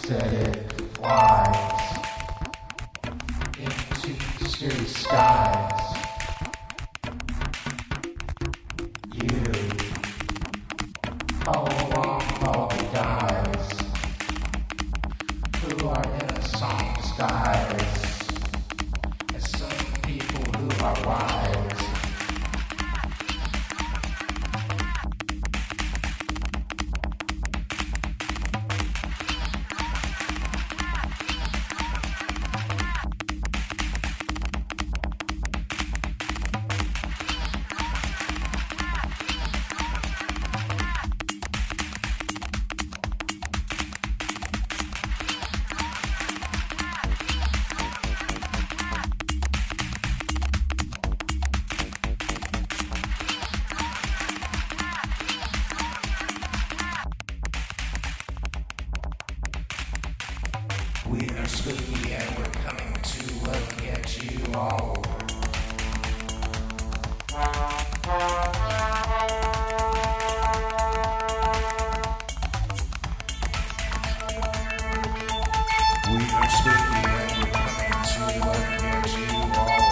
Instead it flies into mysterious skies. You follow along all the guys who are in a song disguise as some people who are wise. We are spooky and we're coming to look at you all. We are spooky and we're coming to look at you all.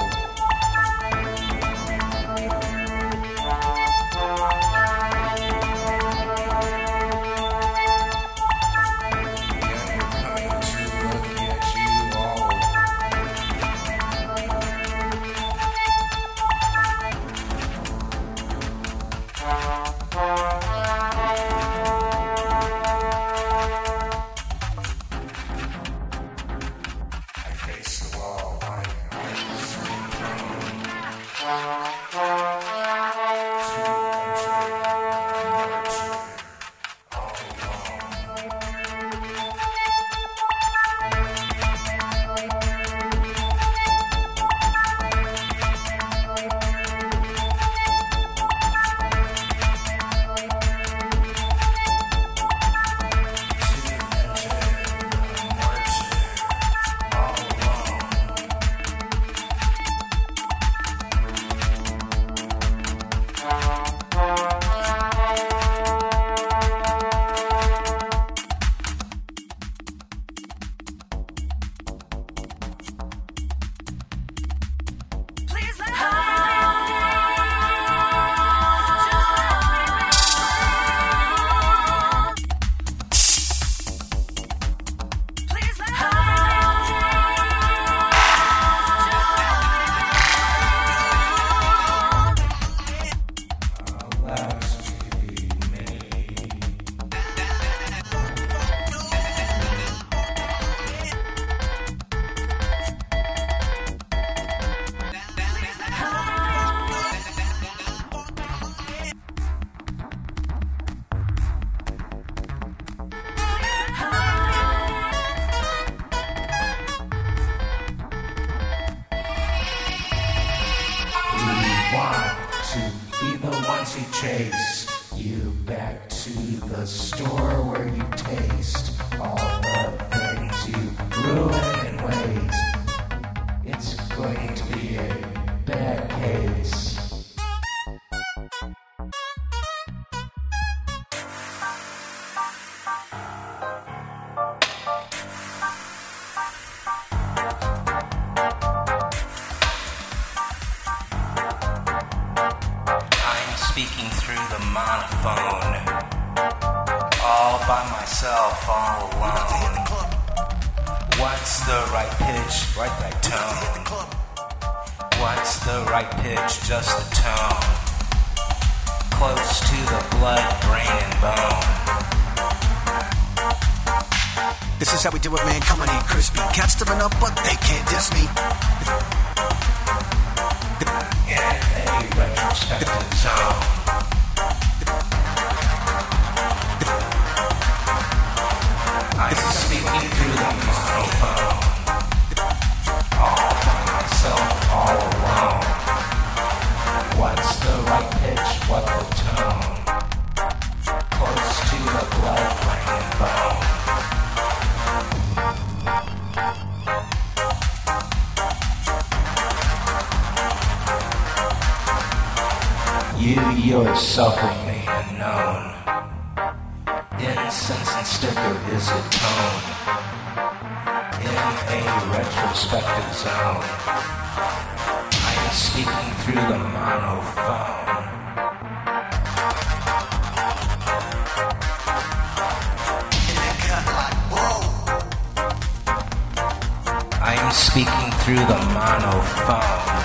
Be the ones who chase you back to the store where you taste all the things you ruin and waste. It's going to be a bad case. Speaking through the monophone, all by myself, all alone. What's the right pitch, right tone? What's the right pitch, just the tone? Close to the blood, brain, and bone. This is how we do it, man. Come on, eat crispy. Cats stirring up, but they can't diss me. In a retrospective zone. I'm speaking through the microphone, all by myself, all alone. What's the right pitch, what the tone? Close to the blood, brain, and bone. You yourself remain unknown. In sense instead there is a tone. In a retrospective zone, I am speaking through the monophone. I am speaking through the monophone.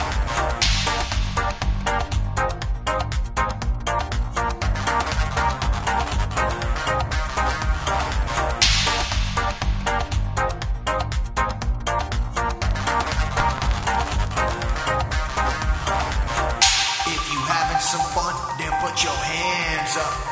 Some fun, then put your hands up.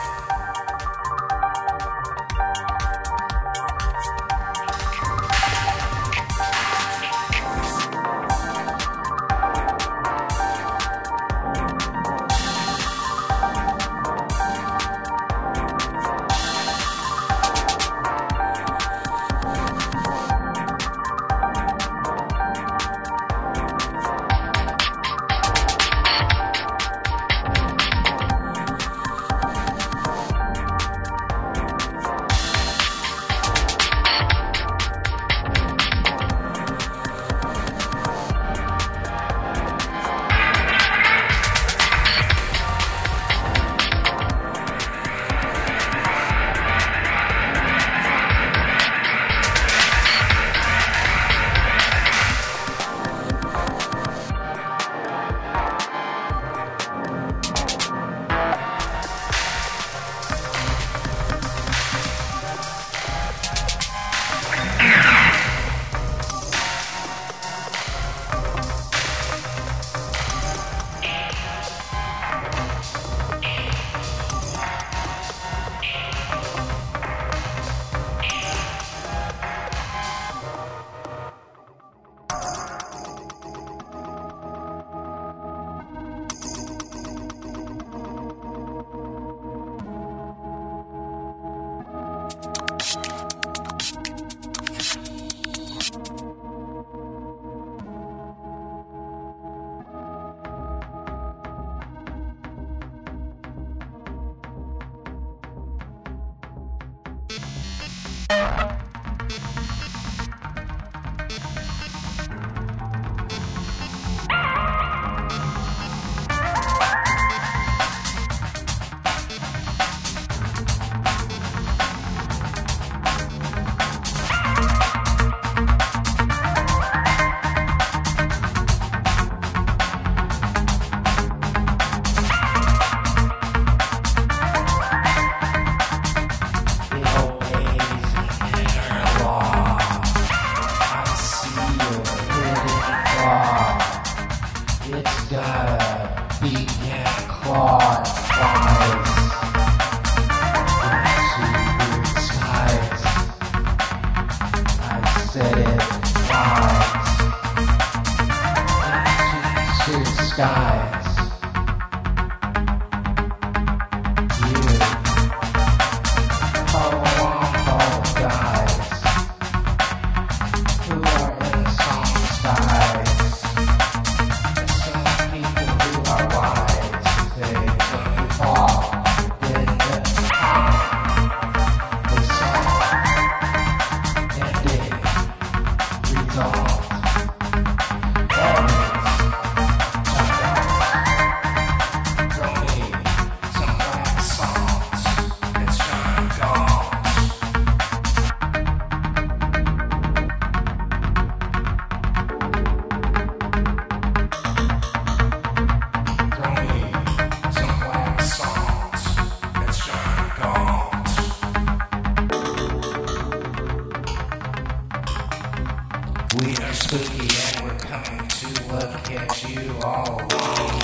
We are spooky and we're coming to look at you all alone.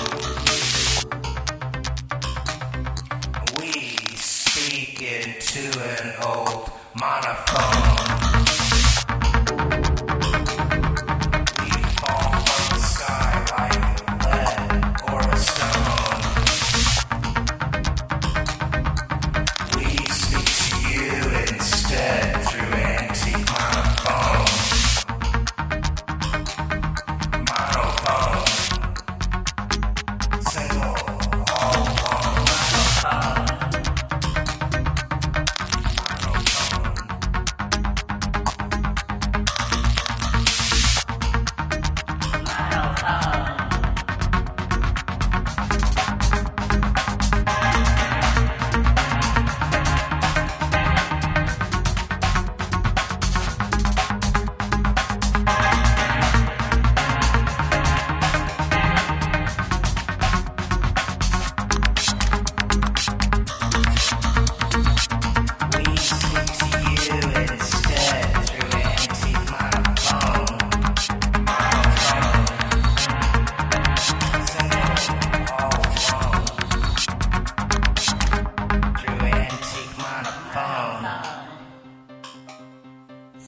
We speak into an old monophone.